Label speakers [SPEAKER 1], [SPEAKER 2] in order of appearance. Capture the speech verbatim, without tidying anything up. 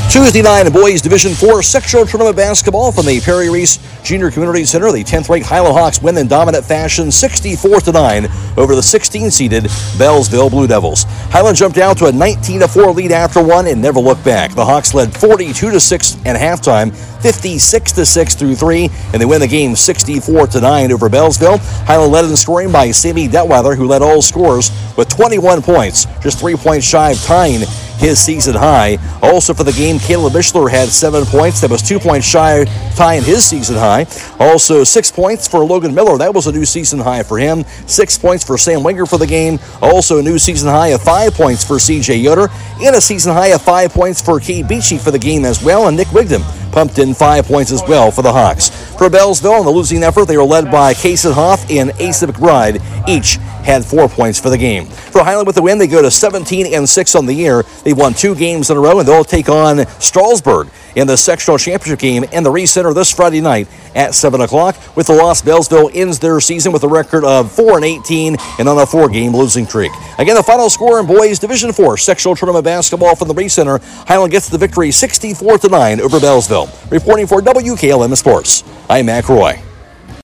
[SPEAKER 1] Tuesday night in boys Division four sectional tournament basketball from the Perry Reese Junior Community Center. The tenth-ranked Highland Hawks win in dominant fashion sixty-four to nine over the sixteen-seeded Bellsville Blue Devils. Highland jumped out to a nineteen to four lead after one and never looked back. The Hawks led forty-two to six at halftime, fifty-six to six through three, and they win the game sixty-four to nine over Bellsville. Highland led in scoring by Sammy Detweiler, who led all scorers with twenty-one points, just three points shy of tying his season high. Also for the game, Caleb Mishler had seven points. That was two points shy of tying his season high. Also six points for Logan Miller. That was a new season high for him. Six points for Sam Winger for the game. Also a new season high of five points for C J Yoder. And a season high of five points for Kate Beachy for the game as well. And Nick Wigdom pumped in five points as well for the Hawks. For Bellsville, in the losing effort, they were led by Kason Hoff and Asa McBride. Each had four points for the game. For Highland with the win, they go to seventeen and six on the year. They've won two games in a row, and they'll take on Strasburg in the sectional championship game in the Reese Center this Friday night at seven o'clock. With the loss, Bellsville ends their season with a record of four and eighteen and on a four-game losing streak. Again, the final score in boys Division four sectional tournament basketball from the Reese Center. Highland gets the victory sixty-four to nine over Bellsville. Reporting for W K L M Sports, I'm Mac Roy.